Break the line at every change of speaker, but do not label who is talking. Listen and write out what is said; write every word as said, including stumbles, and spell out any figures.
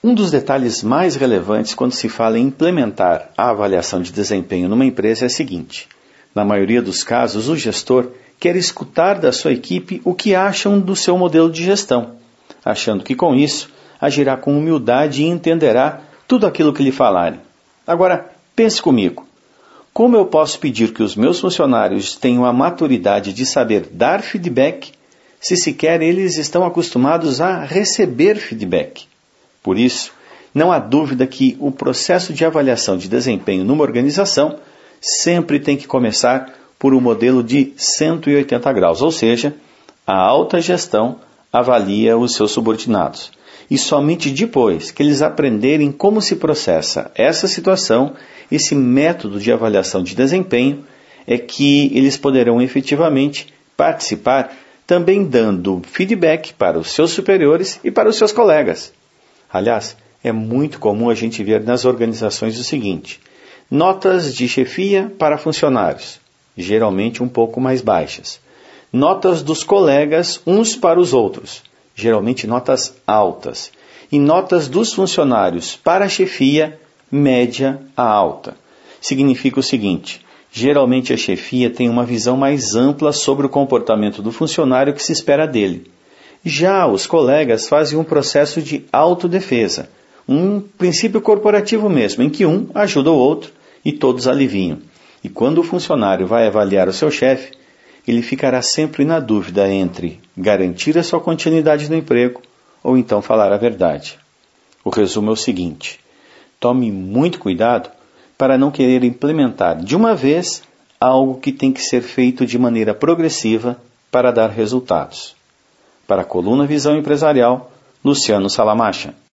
Um dos detalhes mais relevantes quando se fala em implementar a avaliação de desempenho numa empresa é o seguinte: na maioria dos casos, o gestor quer escutar da sua equipe o que acham do seu modelo de gestão, achando que com isso agirá com humildade e entenderá tudo aquilo que lhe falarem. Agora, pense comigo. Como eu posso pedir que os meus funcionários tenham a maturidade de saber dar feedback, se sequer eles estão acostumados a receber feedback? Por isso, não há dúvida que o processo de avaliação de desempenho numa organização sempre tem que começar por um modelo de cento e oitenta graus, ou seja, a alta gestão avalia os seus subordinados. E somente depois que eles aprenderem como se processa essa situação, esse método de avaliação de desempenho, é que eles poderão efetivamente participar, também dando feedback para os seus superiores e para os seus colegas. Aliás, é muito comum a gente ver nas organizações o seguinte: notas de chefia para funcionários, geralmente um pouco mais baixas. Notas dos colegas uns para os outros, geralmente notas altas. E notas dos funcionários para a chefia, média a alta. Significa o seguinte: geralmente a chefia tem uma visão mais ampla sobre o comportamento do funcionário que se espera dele. Já os colegas fazem um processo de autodefesa, um princípio corporativo mesmo, em que um ajuda o outro e todos aliviam. E quando o funcionário vai avaliar o seu chefe, ele ficará sempre na dúvida entre garantir a sua continuidade no emprego ou então falar a verdade. O resumo é o seguinte: tome muito cuidado para não querer implementar de uma vez algo que tem que ser feito de maneira progressiva para dar resultados. Para a coluna Visão Empresarial, Luciano Salamacha.